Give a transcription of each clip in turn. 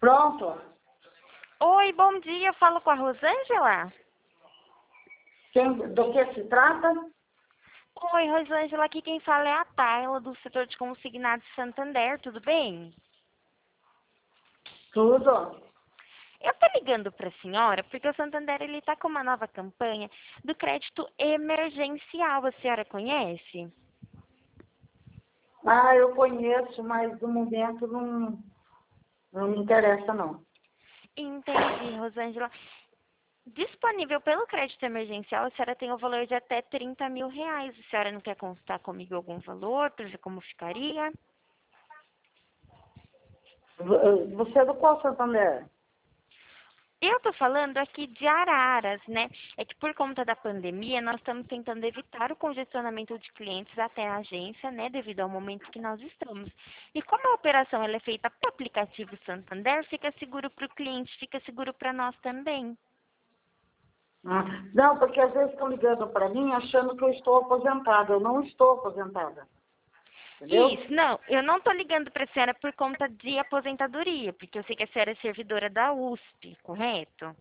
Pronto. Oi, bom dia. Eu falo com a Rosângela? Do que se trata? Oi, Rosângela. Aqui quem fala é a Tayla, do setor de consignados Santander. Tudo bem? Tudo. Eu tô ligando para a senhora porque o Santander ele tá com uma nova campanha do crédito emergencial. A senhora conhece? Ah, eu conheço, mas no momento não me interessa, não. Entendi, Rosângela. Disponível pelo crédito emergencial, a senhora tem o valor de até 30 mil reais. A senhora não quer consultar comigo algum valor para ver como ficaria? Você é do qual Santander? Eu tô falando aqui de Araras, né? É que por conta da pandemia, nós estamos tentando evitar o congestionamento de clientes até a agência, né? Devido ao momento que nós estamos. E como a operação ela é feita por aplicativo Santander, fica seguro para o cliente, fica seguro para nós também. Ah, não, porque às vezes estão ligando para mim achando que eu estou aposentada. Eu não estou aposentada. Entendeu? Isso, não, eu não tô ligando para a senhora por conta de aposentadoria, porque eu sei que a senhora é servidora da USP, correto?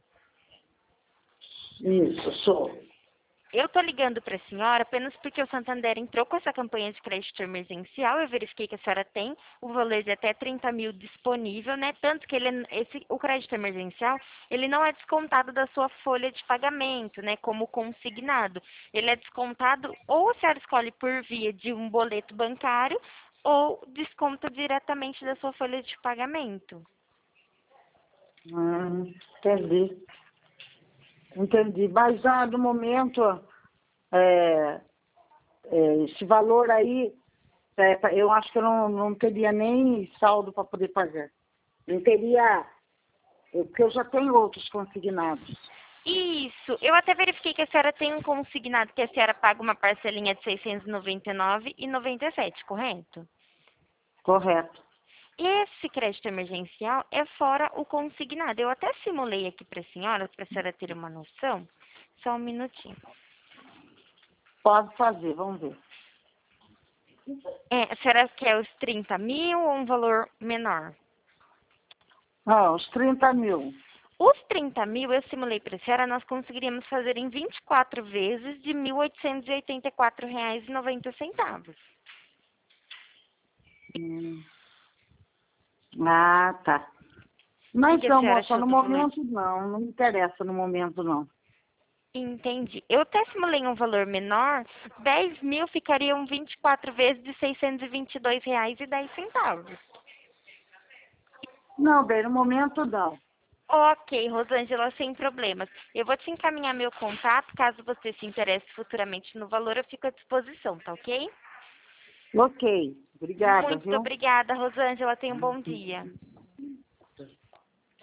Isso, sou. Eu tô ligando para a senhora apenas porque o Santander entrou com essa campanha de crédito emergencial. Eu verifiquei que a senhora tem o valor de até 30 mil disponível, né? Tanto que o crédito emergencial, ele não é descontado da sua folha de pagamento, né? Como consignado. Ele é descontado ou a senhora escolhe por via de um boleto bancário ou desconta diretamente da sua folha de pagamento. Entendi. Entendi. Mas no momento, é, esse valor aí, eu acho que eu não teria nem saldo para poder fazer. Não teria, porque eu já tenho outros consignados. Isso, eu até verifiquei que a senhora tem um consignado que a senhora paga uma parcelinha de R$ 699,97, correto? Correto. Esse crédito emergencial é fora o consignado. Eu até simulei aqui para a senhora ter uma noção. Só um minutinho. Pode fazer, vamos ver. A senhora quer os 30 mil ou um valor menor? Ah, os 30 mil. Os 30 mil, eu simulei para a senhora, nós conseguiríamos fazer em 24 vezes de R$ 1.884,90. Hum. Ah, tá. O Mas que a não, senhora moça, achou no do valor? momento não me interessa no momento não. Entendi. Eu até simulei um valor menor, 10 mil ficariam 24 vezes de R$ 622,10. Não, bem, no momento não. Ok, Rosângela, sem problemas. Eu vou te encaminhar meu contato, caso você se interesse futuramente no valor, eu fico à disposição, tá ok? Ok, obrigada, Muito viu? obrigada, Rosângela. Tenha um bom dia.